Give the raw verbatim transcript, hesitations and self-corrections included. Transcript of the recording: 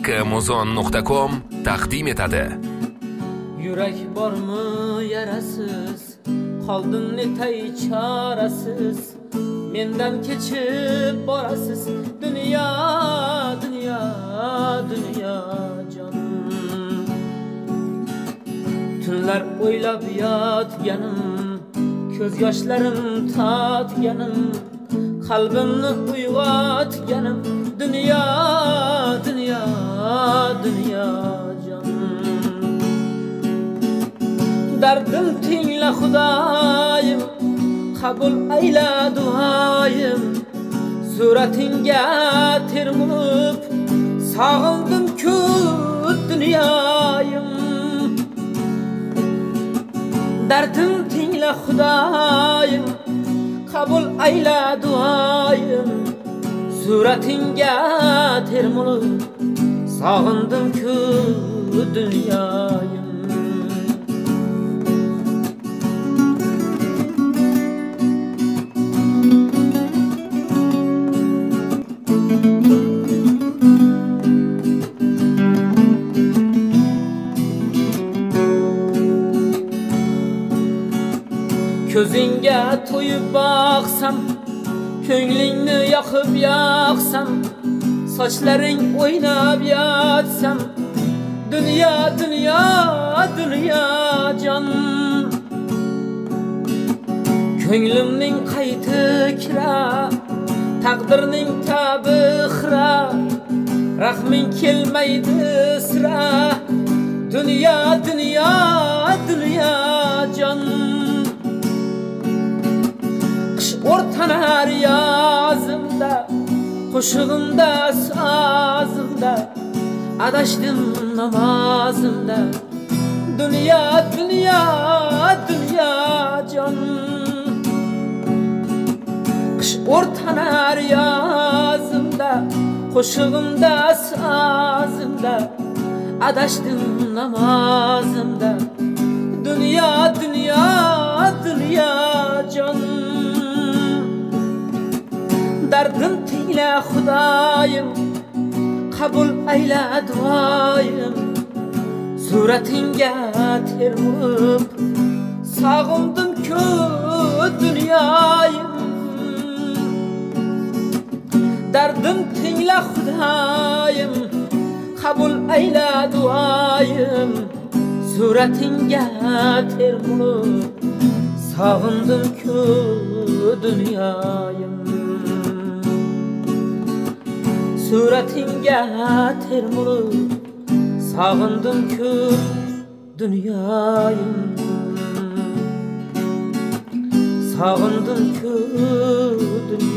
Kamuzon nuqta com taqdim etadi. Yurak bormi yarasiz, qoldin netay chorasiz, mendan kechib borasiz. Dunyo, dunyo, dunyo jon. Tunlar o'ylab yotganim, ko'z yoshlarim tatganim, qalbimni uyg'otganim. Dunyo, dunyo, dunyo jon. Dardim tingla Xudoyim, qabul ayla duoyim. Suratinga termulib, sog'indim-ku dunyoyim. Dardim tingla Xudoyim, qabul ayla duoyim. Suratinga termulib, sog'indim-ku dunyoyim. Ko'zingga to'yib boqsam, ko'nglingni yoqib yoqsam, sochlaring o'ynab yotsam. Dunyo, dunyo, dunyo jon. Ko'nglimning qayti kira, taqdirning tabi xira, rahming kelmaydi sira. Dunyo, dunyo, dunyo jon. O'rtanar yozimda, qo'shig'imda, sozimda, adashdim namozimda. Dunyo, dunyo, dunyo jon. Qish o'rtanar yozimda, qo'shig'imda, sozimda, adashdim namozimda. Dunyo, dunyo, dunyo jon. Dardim tingla Xudoyim, qabul ayla duoyim. Suratinga termulib, sog'indim-ku dunyoyim. Dardim tingla Xudoyim, qabul ayla duoyim. Suratinga termulib, sog'indim-ku dunyoyim. Suratinga termulib, sog'indim-ku dunyoyim. Sog'indim-ku dunyoyim.